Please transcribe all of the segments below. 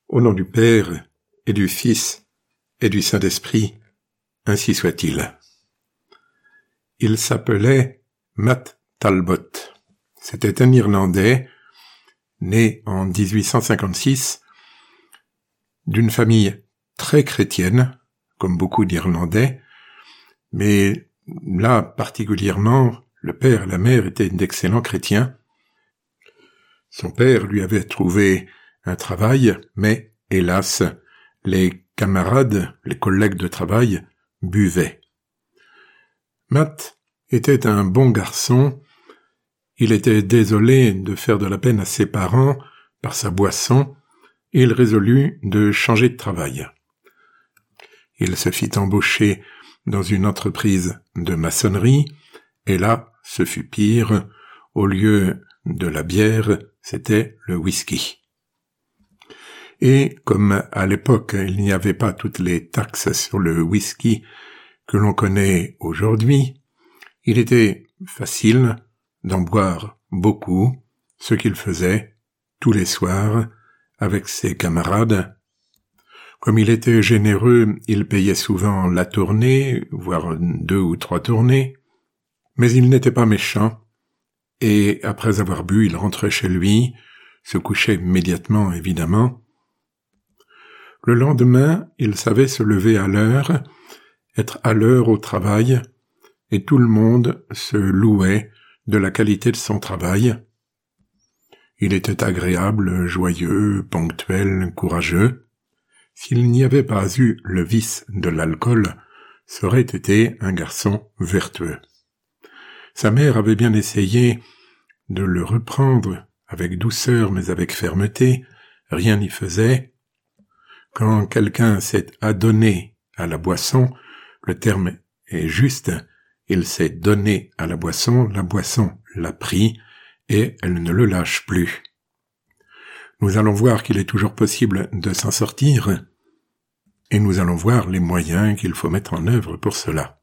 Au nom du Père, et du Fils, et du Saint-Esprit, ainsi soit-il. Il s'appelait Matt Talbot. C'était un Irlandais, né en 1856, d'une famille très chrétienne, comme beaucoup d'Irlandais, mais là, particulièrement, le père et la mère étaient d'excellents chrétiens. Son père lui avait trouvé un travail, mais, hélas, les camarades, les collègues de travail, buvaient. Matt était un bon garçon. Il était désolé de faire de la peine à ses parents par sa boisson, et il résolut de changer de travail. Il se fit embaucher dans une entreprise de maçonnerie, et là, ce fut pire. Au lieu de la bière, c'était le whisky. Et comme à l'époque, il n'y avait pas toutes les taxes sur le whisky que l'on connaît aujourd'hui, il était facile d'en boire beaucoup, ce qu'il faisait tous les soirs avec ses camarades. Comme il était généreux, il payait souvent la tournée, voire 2 ou 3 tournées, mais il n'était pas méchant, et après avoir bu, il rentrait chez lui, se couchait immédiatement, évidemment. Le lendemain, il savait se lever à l'heure, être à l'heure au travail, et tout le monde se louait de la qualité de son travail. Il était agréable, joyeux, ponctuel, courageux. S'il n'y avait pas eu le vice de l'alcool, ça aurait été un garçon vertueux. Sa mère avait bien essayé de le reprendre avec douceur mais avec fermeté, rien n'y faisait. Quand quelqu'un s'est adonné à la boisson, le terme est juste, il s'est donné à la boisson l'a pris, et elle ne le lâche plus. Nous allons voir qu'il est toujours possible de s'en sortir, et nous allons voir les moyens qu'il faut mettre en œuvre pour cela.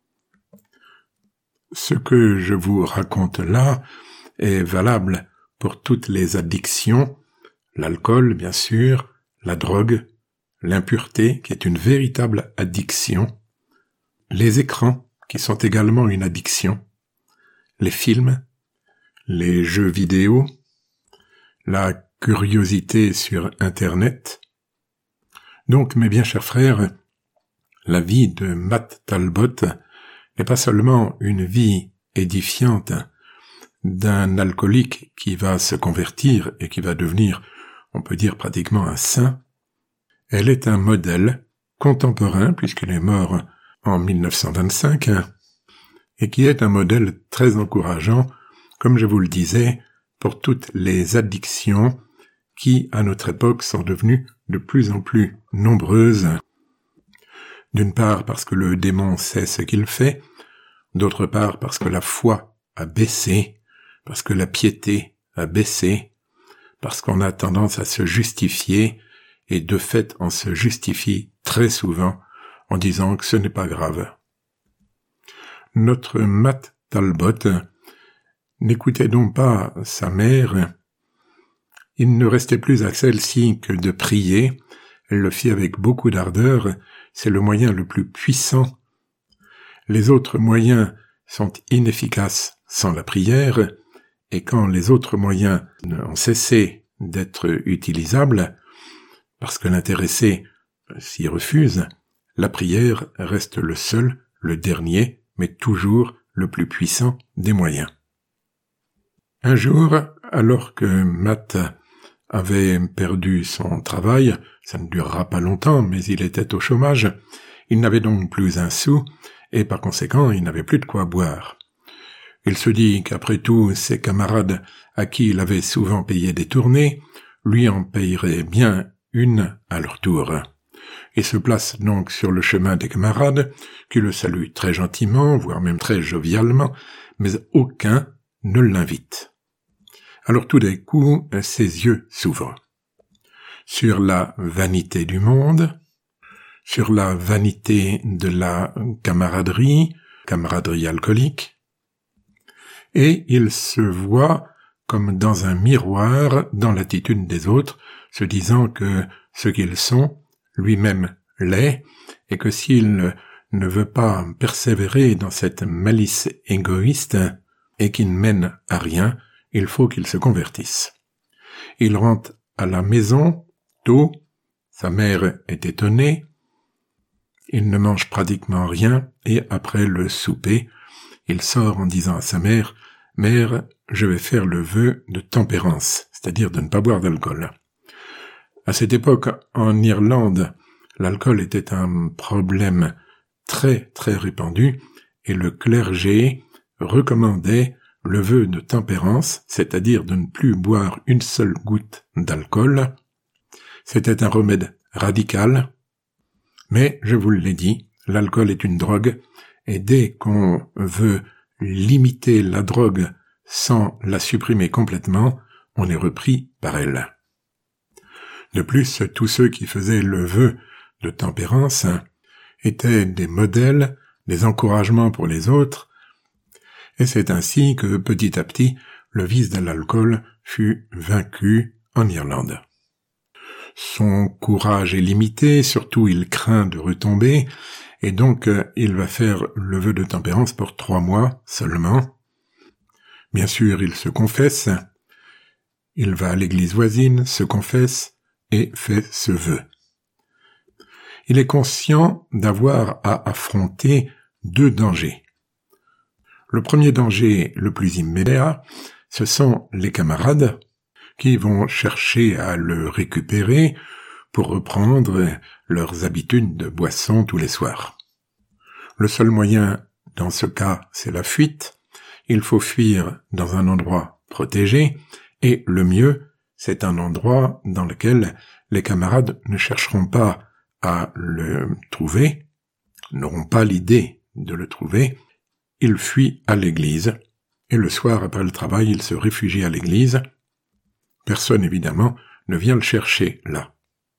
Ce que je vous raconte là est valable pour toutes les addictions, l'alcool bien sûr, la drogue, l'impureté qui est une véritable addiction, les écrans qui sont également une addiction, les films, les jeux vidéo, la curiosité sur Internet. Donc, mes bien chers frères, la vie de Matt Talbot n'est pas seulement une vie édifiante d'un alcoolique qui va se convertir et qui va devenir, on peut dire pratiquement un saint. Elle est un modèle contemporain, puisqu'elle est morte en 1925, et qui est un modèle très encourageant, comme je vous le disais, pour toutes les addictions qui, à notre époque, sont devenues de plus en plus nombreuses. D'une part parce que le démon sait ce qu'il fait, d'autre part parce que la foi a baissé, parce que la piété a baissé, parce qu'on a tendance à se justifier, et de fait on se justifie très souvent en disant que ce n'est pas grave. Notre Matt Talbot n'écoutait donc pas sa mère. Il ne restait plus à celle-ci que de prier. Elle le fit avec beaucoup d'ardeur. C'est le moyen le plus puissant. Les autres moyens sont inefficaces sans la prière, et quand les autres moyens ont cessé d'être utilisables, parce que l'intéressé s'y refuse, la prière reste le seul, le dernier, mais toujours le plus puissant des moyens. Un jour, alors que Matt avait perdu son travail, ça ne durera pas longtemps, mais il était au chômage, il n'avait donc plus un sou, et par conséquent, il n'avait plus de quoi boire. Il se dit qu'après tout, ses camarades à qui il avait souvent payé des tournées, lui en payeraient bien une à leur tour. Il se place donc sur le chemin des camarades, qui le saluent très gentiment, voire même très jovialement, mais aucun ne l'invite. Alors tout d'un coup, ses yeux s'ouvrent. Sur la vanité du monde, sur la vanité de la camaraderie alcoolique, et il se voit comme dans un miroir dans l'attitude des autres, se disant que ce qu'ils sont, lui-même l'est, et que s'il ne veut pas persévérer dans cette malice égoïste et qui ne mène à rien, il faut qu'il se convertisse. Il rentre à la maison, tôt, sa mère est étonnée, il ne mange pratiquement rien, et après le souper, il sort en disant à sa mère « Mère, je vais faire le vœu de tempérance, c'est-à-dire de ne pas boire d'alcool. » À cette époque, en Irlande, l'alcool était un problème très très répandu, et le clergé recommandait le vœu de tempérance, c'est-à-dire de ne plus boire une seule goutte d'alcool. C'était un remède radical, mais je vous l'ai dit, l'alcool est une drogue, et dès qu'on veut limiter la drogue sans la supprimer complètement, on est repris par elle. De plus, tous ceux qui faisaient le vœu de tempérance étaient des modèles, des encouragements pour les autres, et c'est ainsi que, petit à petit, le vice de l'alcool fut vaincu en Irlande. Son courage est limité, surtout il craint de retomber, et donc il va faire le vœu de tempérance pour 3 mois seulement. Bien sûr, il se confesse, il va à l'église voisine, se confesse et fait ce vœu. Il est conscient d'avoir à affronter 2 dangers. Le premier danger, le plus immédiat, ce sont les camarades qui vont chercher à le récupérer pour reprendre leurs habitudes de boisson tous les soirs. Le seul moyen dans ce cas, c'est la fuite. Il faut fuir dans un endroit protégé, et le mieux, c'est un endroit dans lequel les camarades ne chercheront pas à le trouver, n'auront pas l'idée de le trouver. Il fuit à l'église, et le soir après le travail, il se réfugie à l'église. Personne, évidemment, ne vient le chercher là.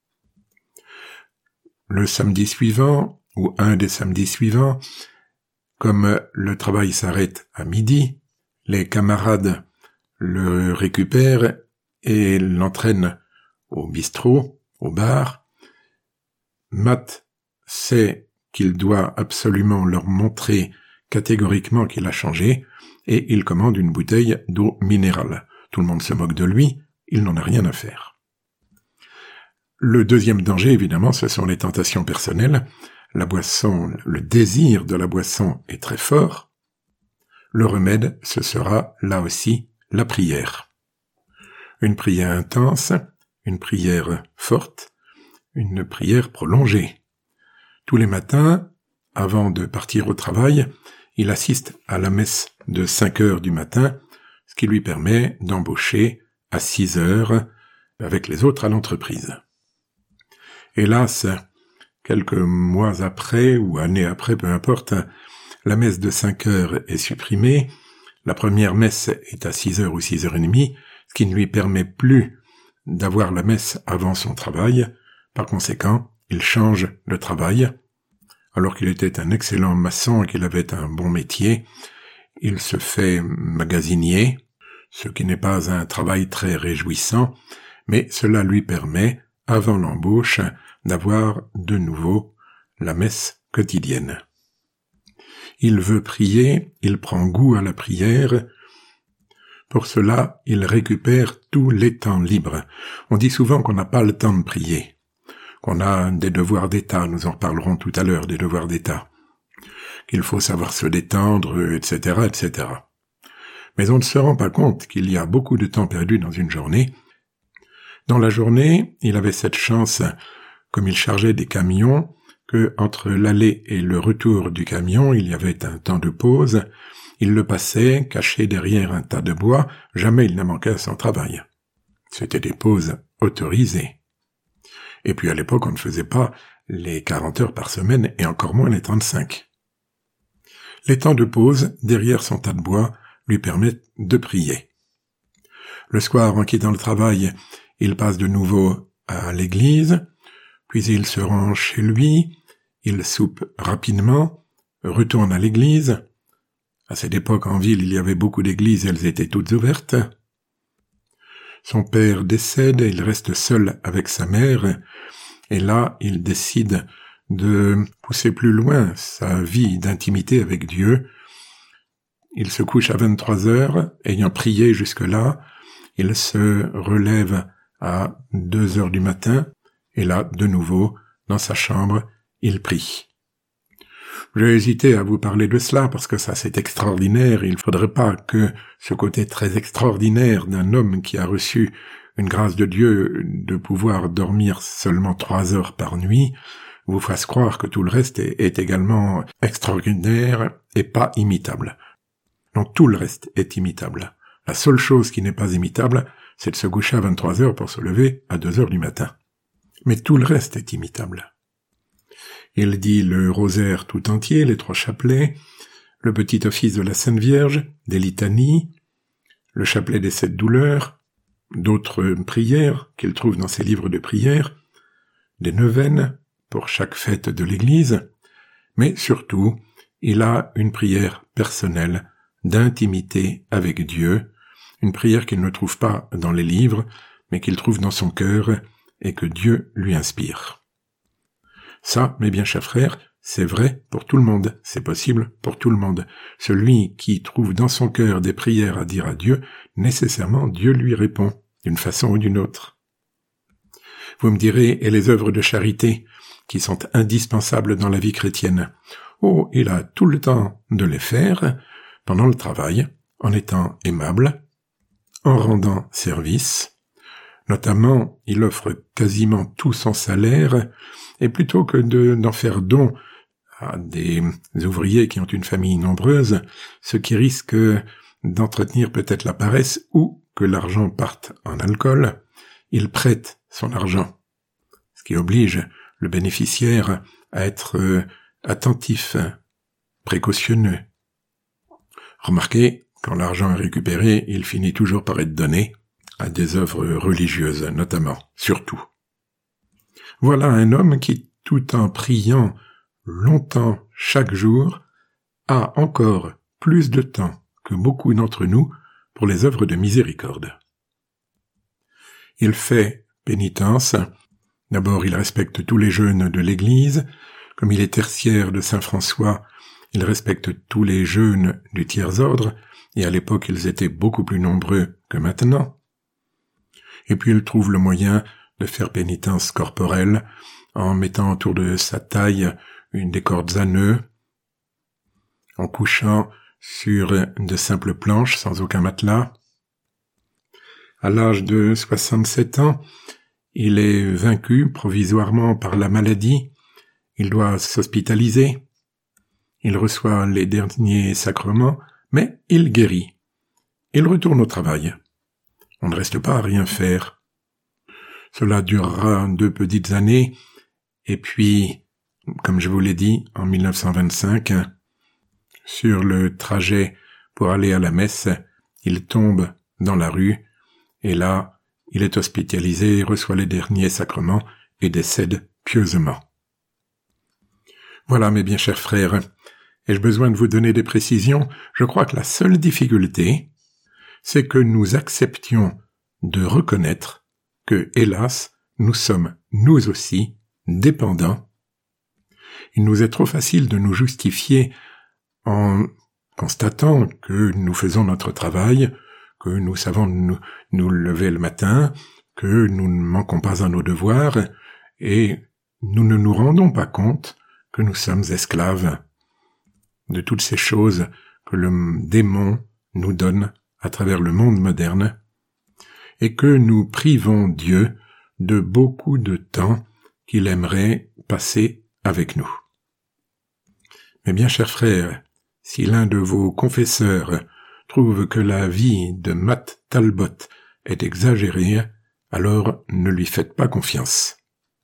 Le samedi suivant, ou un des samedis suivants, comme le travail s'arrête à midi, les camarades le récupèrent et l'entraînent au bistrot, au bar. Matt sait qu'il doit absolument leur montrer catégoriquement qu'il a changé, et il commande une bouteille d'eau minérale. Tout le monde se moque de lui, il n'en a rien à faire. Le deuxième danger, évidemment, ce sont les tentations personnelles. La boisson, le désir de la boisson est très fort. Le remède, ce sera, là aussi, la prière. Une prière intense, une prière forte, une prière prolongée. Tous les matins, avant de partir au travail, il assiste à la messe de 5 heures du matin, ce qui lui permet d'embaucher à 6 heures avec les autres à l'entreprise. Hélas, quelques mois après, ou années après, peu importe, la messe de 5 heures est supprimée, la première messe est à 6 heures ou 6 heures et demie, ce qui ne lui permet plus d'avoir la messe avant son travail. Par conséquent, il change de travail. Alors qu'il était un excellent maçon et qu'il avait un bon métier, il se fait magasinier, ce qui n'est pas un travail très réjouissant, mais cela lui permet, avant l'embauche, d'avoir de nouveau la messe quotidienne. Il veut prier, il prend goût à la prière. Pour cela, il récupère tous les temps libres. On dit souvent qu'on n'a pas le temps de prier, qu'on a des devoirs d'État, nous en reparlerons tout à l'heure, des devoirs d'État, qu'il faut savoir se détendre, etc., etc. Mais on ne se rend pas compte qu'il y a beaucoup de temps perdu dans une journée. Dans la journée, il avait cette chance, comme il chargeait des camions, que entre l'aller et le retour du camion, il y avait un temps de pause. Il le passait, caché derrière un tas de bois, jamais il n'a manqué à son travail. C'était des pauses autorisées. Et puis à l'époque, on ne faisait pas les 40 heures par semaine, et encore moins les 35. Les temps de pause, derrière son tas de bois, lui permettent de prier. Le soir, en quittant le travail, il passe de nouveau à l'église, puis il se rend chez lui, il soupe rapidement, retourne à l'église. À cette époque, en ville, il y avait beaucoup d'églises, elles étaient toutes ouvertes. Son père décède et il reste seul avec sa mère, et là, il décide de pousser plus loin sa vie d'intimité avec Dieu. Il se couche à 23 heures, ayant prié jusque-là, il se relève à 2 heures du matin, et là, de nouveau, dans sa chambre, il prie. J'ai hésité à vous parler de cela parce que ça c'est extraordinaire. Il ne faudrait pas que ce côté très extraordinaire d'un homme qui a reçu une grâce de Dieu de pouvoir dormir seulement 3 heures par nuit vous fasse croire que tout le reste est également extraordinaire et pas imitable. Donc tout le reste est imitable. La seule chose qui n'est pas imitable, c'est de se coucher à 23 heures pour se lever à 2 heures du matin. Mais tout le reste est imitable. Il dit le rosaire tout entier, les 3 chapelets, le petit office de la Sainte Vierge, des litanies, le chapelet des 7 douleurs, d'autres prières qu'il trouve dans ses livres de prières, des neuvaines pour chaque fête de l'Église, mais surtout, il a une prière personnelle d'intimité avec Dieu, une prière qu'il ne trouve pas dans les livres, mais qu'il trouve dans son cœur et que Dieu lui inspire. Ça, mes bien chers frères, c'est vrai pour tout le monde, c'est possible pour tout le monde. Celui qui trouve dans son cœur des prières à dire à Dieu, nécessairement Dieu lui répond, d'une façon ou d'une autre. Vous me direz, et les œuvres de charité, qui sont indispensables dans la vie chrétienne? Oh, il a tout le temps de les faire, pendant le travail, en étant aimable, en rendant service. Notamment, il offre quasiment tout son salaire, et plutôt que d'en faire don à des ouvriers qui ont une famille nombreuse, ce qui risque d'entretenir peut-être la paresse ou que l'argent parte en alcool, il prête son argent, ce qui oblige le bénéficiaire à être attentif, précautionneux. Remarquez, quand l'argent est récupéré, il finit toujours par être donné à des œuvres religieuses, notamment, surtout. Voilà un homme qui, tout en priant longtemps chaque jour, a encore plus de temps que beaucoup d'entre nous pour les œuvres de miséricorde. Il fait pénitence. D'abord, il respecte tous les jeûnes de l'Église. Comme il est tertiaire de Saint François, il respecte tous les jeûnes du tiers-ordre, et à l'époque, ils étaient beaucoup plus nombreux que maintenant. Et puis, il trouve le moyen de faire pénitence corporelle en mettant autour de sa taille des cordes à nœuds, en couchant sur de simples planches sans aucun matelas. À l'âge de 67 ans, il est vaincu provisoirement par la maladie. Il doit s'hospitaliser. Il reçoit les derniers sacrements, mais il guérit. Il retourne au travail. On ne reste pas à rien faire. Cela durera 2 petites années, et puis, comme je vous l'ai dit, en 1925, sur le trajet pour aller à la messe, il tombe dans la rue, et là, il est hospitalisé, reçoit les derniers sacrements et décède pieusement. Voilà, mes bien chers frères, ai-je besoin de vous donner des précisions? Je crois que la seule difficulté, c'est que nous acceptions de reconnaître que, hélas, nous sommes, nous aussi, dépendants. Il nous est trop facile de nous justifier en constatant que nous faisons notre travail, que nous savons nous lever le matin, que nous ne manquons pas à nos devoirs, et nous ne nous rendons pas compte que nous sommes esclaves de toutes ces choses que le démon nous donne à travers le monde moderne, et que nous privons Dieu de beaucoup de temps qu'il aimerait passer avec nous. Mais bien chers frères, si l'un de vos confesseurs trouve que la vie de Matt Talbot est exagérée, alors ne lui faites pas confiance.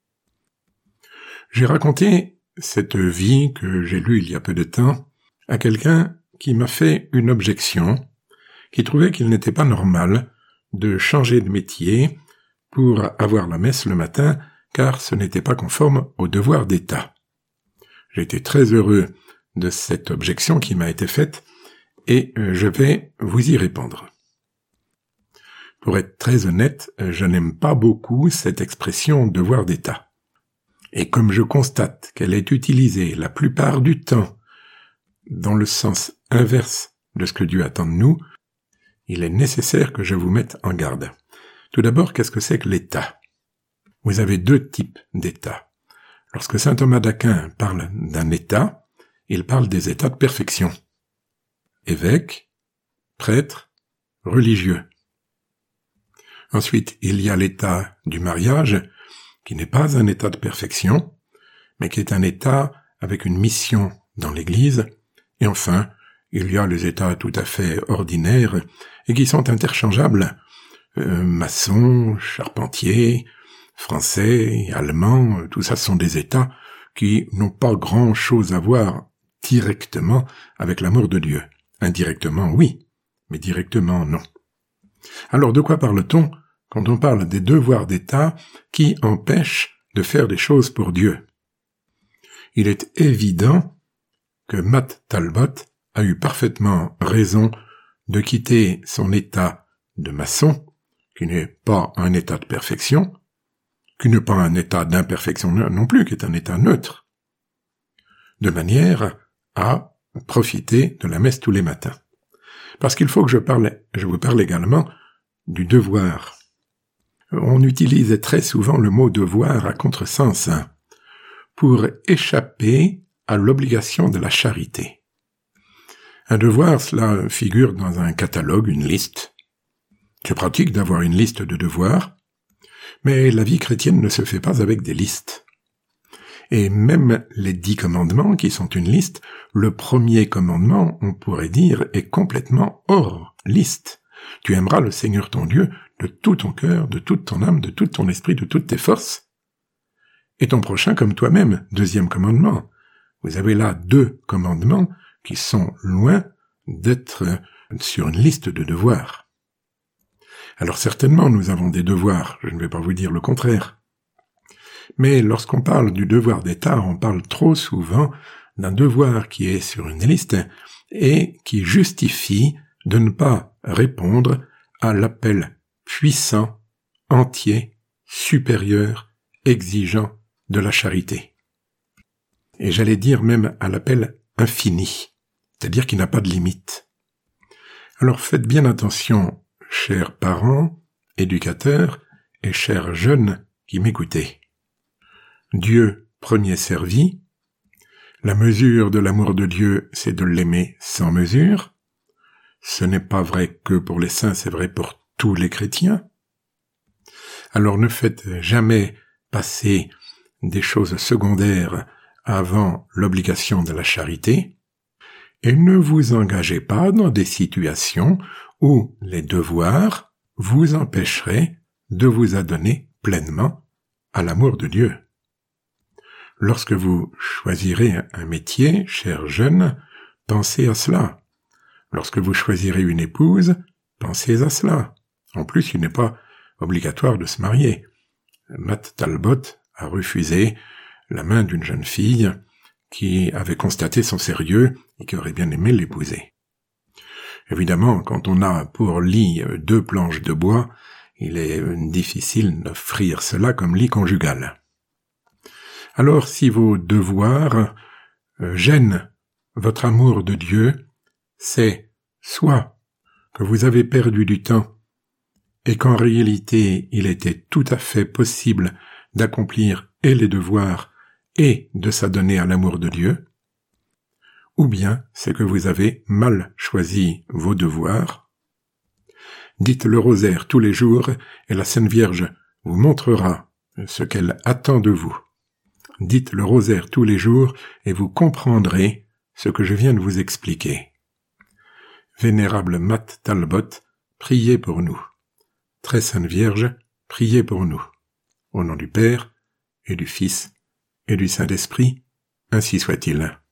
J'ai raconté cette vie que j'ai lue il y a peu de temps à quelqu'un qui m'a fait une objection, qui trouvait qu'il n'était pas normal de changer de métier pour avoir la messe le matin, car ce n'était pas conforme au devoir d'État. J'ai été très heureux de cette objection qui m'a été faite, et je vais vous y répondre. Pour être très honnête, je n'aime pas beaucoup cette expression « devoir d'État ». Et comme je constate qu'elle est utilisée la plupart du temps dans le sens inverse de ce que Dieu attend de nous, il est nécessaire que je vous mette en garde. Tout d'abord, qu'est-ce que c'est que l'État ? Vous avez deux types d'État. Lorsque saint Thomas d'Aquin parle d'un État, il parle des états de perfection. Évêque, prêtre, religieux. Ensuite, il y a l'état du mariage, qui n'est pas un état de perfection, mais qui est un état avec une mission dans l'Église. Et enfin, il y a les états tout à fait ordinaires et qui sont interchangeables. Maçon, charpentier, français, allemand, tout ça sont des états qui n'ont pas grand-chose à voir directement avec l'amour de Dieu. Indirectement, oui, mais directement, non. Alors, de quoi parle-t-on quand on parle des devoirs d'État qui empêchent de faire des choses pour Dieu? Il est évident que Matt Talbot a eu parfaitement raison de quitter son état de maçon, qui n'est pas un état de perfection, qui n'est pas un état d'imperfection non plus, qui est un état neutre, de manière à profiter de la messe tous les matins. Parce qu'il faut que je vous parle également du devoir. On utilise très souvent le mot devoir à contresens, pour échapper à l'obligation de la charité. Un devoir, cela figure dans un catalogue, une liste. C'est pratique d'avoir une liste de devoirs, mais la vie chrétienne ne se fait pas avec des listes. Et même les 10 commandements, qui sont une liste, le premier commandement, on pourrait dire, est complètement hors liste. Tu aimeras le Seigneur ton Dieu de tout ton cœur, de toute ton âme, de tout ton esprit, de toutes tes forces. Et ton prochain comme toi-même, deuxième commandement. Vous avez là 2 commandements qui sont loin d'être sur une liste de devoirs. Alors certainement nous avons des devoirs, je ne vais pas vous dire le contraire. Mais lorsqu'on parle du devoir d'État, on parle trop souvent d'un devoir qui est sur une liste et qui justifie de ne pas répondre à l'appel puissant, entier, supérieur, exigeant de la charité. Et j'allais dire même à l'appel infini, c'est-à-dire qui n'a pas de limite. Alors faites bien attention, chers parents, éducateurs et chers jeunes qui m'écoutez. Dieu premier servi, la mesure de l'amour de Dieu, c'est de l'aimer sans mesure. Ce n'est pas vrai que pour les saints, c'est vrai pour tous les chrétiens. Alors ne faites jamais passer des choses secondaires avant l'obligation de la charité, et ne vous engagez pas dans des situations où les devoirs vous empêcheraient de vous adonner pleinement à l'amour de Dieu. Lorsque vous choisirez un métier, chers jeunes, pensez à cela. Lorsque vous choisirez une épouse, pensez à cela. En plus, il n'est pas obligatoire de se marier. Matt Talbot a refusé la main d'une jeune fille qui avait constaté son sérieux et qui aurait bien aimé l'épouser. Évidemment, quand on a pour lit 2 planches de bois, il est difficile d'offrir cela comme lit conjugal. Alors, si vos devoirs gênent votre amour de Dieu, c'est soit que vous avez perdu du temps et qu'en réalité il était tout à fait possible d'accomplir et les devoirs et de s'adonner à l'amour de Dieu, ou bien c'est que vous avez mal choisi vos devoirs. Dites le rosaire tous les jours et la Sainte Vierge vous montrera ce qu'elle attend de vous. Dites le rosaire tous les jours et vous comprendrez ce que je viens de vous expliquer. Vénérable Matt Talbot, priez pour nous. Très Sainte Vierge, priez pour nous. Au nom du Père, et du Fils, et du Saint-Esprit, ainsi soit-il.